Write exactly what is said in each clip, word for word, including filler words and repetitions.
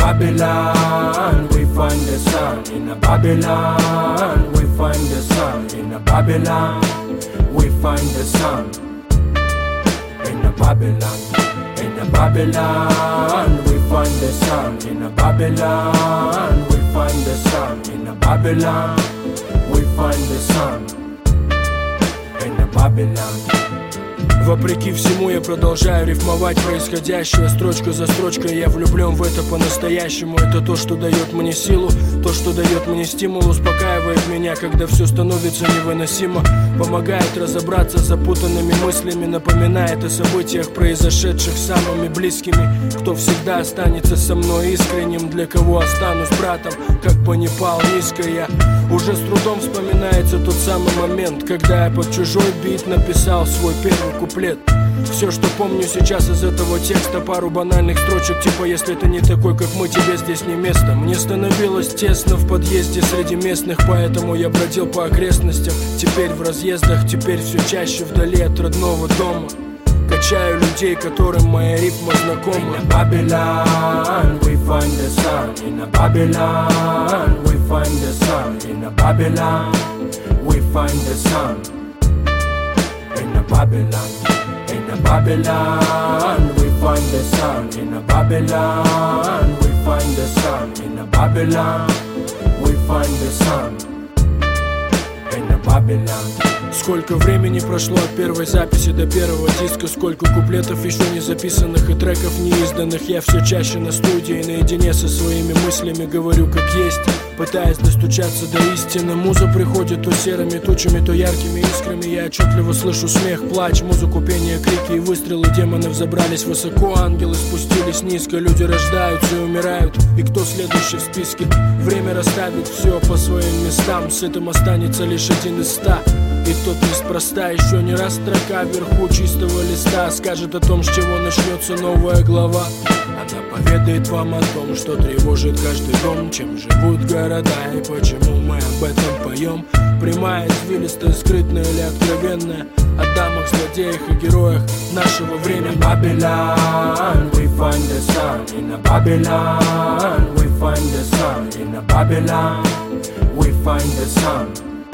Babylon we find the sun. In a Babylon we find the sun. In a Babylon we find the sun. In a Babylon, in a Babylon we find the sun. In a Babylon we find the sun. In a Babylon we find the sun. In a Babylon. Вопреки всему я продолжаю рифмовать происходящее. Строчка за строчкой я влюблен в это по-настоящему. Это то, что дает мне силу, то, что дает мне стимул. Успокаивает меня, когда все становится невыносимо. Помогает разобраться с запутанными мыслями. Напоминает о событиях, произошедших с самыми близкими. Кто всегда останется со мной искренним, для кого останусь братом, как бы ни пал низко я. Уже с трудом вспоминается тот самый момент, когда я под чужой бит написал свой первый куплет. Все, что помню сейчас из этого текста, пару банальных строчек типа: если ты не такой, как мы, тебе здесь не место. Мне становилось тесно в подъезде среди местных, поэтому я бродил по окрестностям. Теперь в разъездах, теперь все чаще вдали от родного дома. Качаю людей, которым моя рифма знакома. In a Babylon we find the sun. In a Babylon we find the sun. In a Babylon we find the sun. In a Babylon, in a Babylon we find the sun. In a Babylon we find the sun. In a Babylon we find the sun. In a Babylon. Сколько времени прошло от первой записи до первого диска, сколько куплетов еще не записанных и треков не изданных. Я все чаще на студии наедине со своими мыслями говорю как есть, пытаясь достучаться до истины. Муза приходит то серыми тучами, то яркими искрами. Я отчетливо слышу смех, плач, музыку, пение, крики и выстрелы. Демоны взобрались высоко, ангелы спустились низко. Люди рождаются и умирают, и кто следующий в списке? Время расставить все по своим местам. С этим останется лишь один из ста. И тот неспроста, еще не раз строка вверху чистого листа скажет о том, с чего начнется новая глава. Она поведает вам о том, что тревожит каждый дом, чем живут города и почему мы об этом поем. Прямая, извилистая, скрытная или откровенная, о дамах, злодеях и героях нашего времени. In a Babylon we find the sun. In a Babylon we find the sun. In a Babylon we find the sun.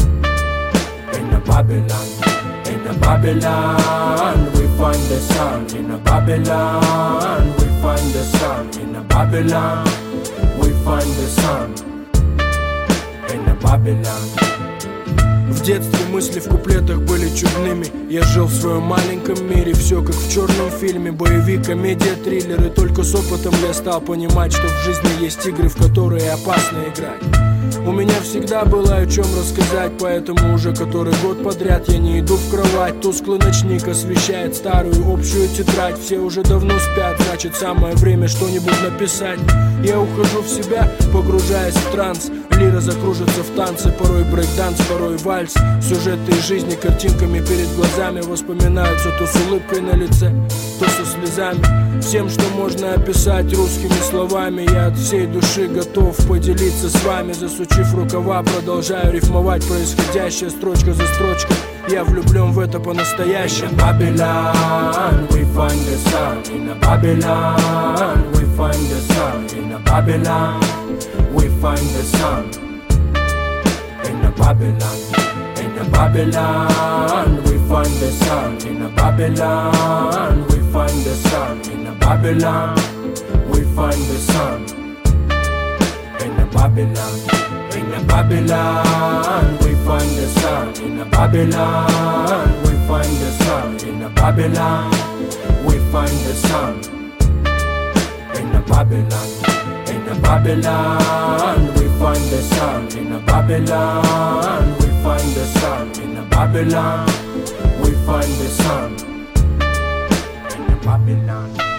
In a Babylon, in a Babylon we find the sun. In a Babylon we find the sun. In a Babylon we find the sun. In a Babylon. В детстве мысли в куплетах были чудными. Я жил в своем маленьком мире, все как в черном фильме. Боевик, комедия, триллер. И только с опытом я стал понимать, что в жизни есть игры, в которые опасно играть. У меня всегда было о чем рассказать, поэтому уже который год подряд я не иду в кровать. Тусклый ночник освещает старую общую тетрадь. Все уже давно спят, значит самое время что-нибудь написать. Я ухожу в себя, погружаясь в транс. Лира закружится в танце, порой брейк-данс, порой вальс. Сюжеты из жизни картинками перед глазами воспоминаются то с улыбкой на лице, то со слезами. Всем, что можно описать русскими словами, я от всей души готов поделиться с вами. Засучив рукава, продолжаю рифмовать происходящее строчка за строчкой. Я влюблен в это по-настоящему. In a Babylon we find the sun. In a Babylon we find the sun. In a Babylon we find the sun. In a Babylon, in a Babylon we find the sun. In a Babylon we find the sun. In a Babylon we find the sun. In a Babylon, in a Babylon we find the sun. In a Babylon we find the sun. In a Babylon we find the sun. In a Babylon, in a Babylon we find the sun. In a Babylon we find the sun. In a Babylon we find the sun. In a Babylon.